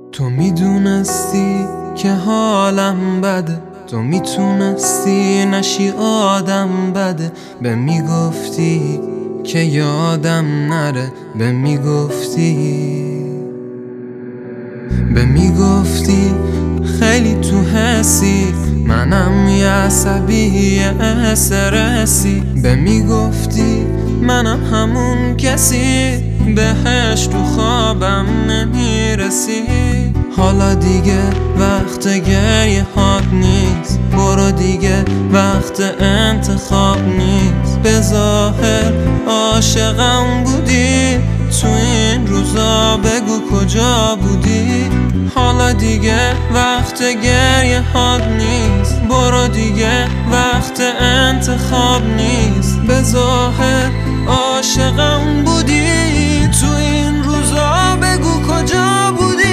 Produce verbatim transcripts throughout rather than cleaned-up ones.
تو میدونستی که حالم بده، تو میتونستی نشی آدم بده. به میگفتی که یادم نره، به میگفتی به میگفتی خیلی تو حسی، منم یه عصبی یه استرسی. به میگفتی منم همون کسی، بهش تو خوابم نمیرسی. حالا دیگه وقت گریه هات نیست، برو دیگه وقت انتخاب نیست. به ظاهر عاشقم بودی، تو این روزا بگو کجا بودی. حالا دیگه وقت گریه هات نیست، برو دیگه وقت انتخاب نیست. به ظاهر عاشقم بودی، تو این روزا بگو کجا بودی.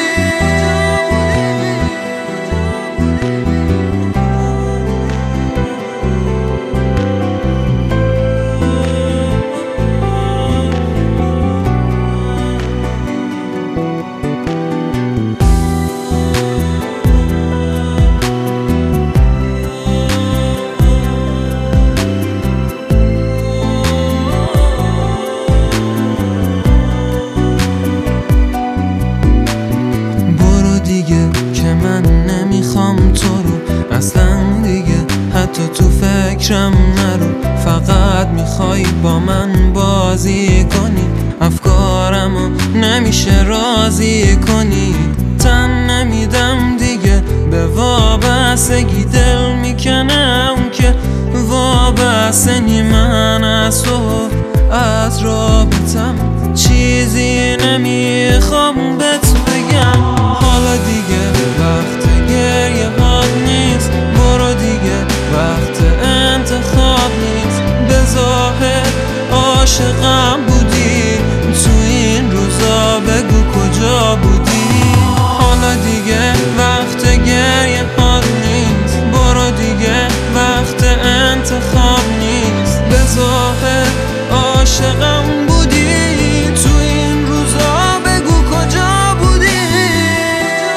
که من نمیخوام تو رو اصلا دیگه، حتی تو فکرم نرو. فقط میخوای با من بازی کنی، افکارمو نمیشه راضی کنی. تن نمیدم دیگه به وابستگی، دل میکنم که وابستنی من از تو از رابطم. چیزی نمیخوام بهت بگم، حالا دیگه وقت گریه هات نیست، برو دیگه وقت انتخاب نیست. به ظاهر عاشقم بودی، تو این روزا بگو کجا بودی. حالا دیگه وقت گریه هات نیست، برو دیگه وقت انتخاب نیست. به ظاهر عاشقم بودی، تو این روزا بگو کجا بودی.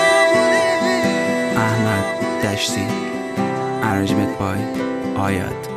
احمد دشتی، ارنجمنت بای آیاد.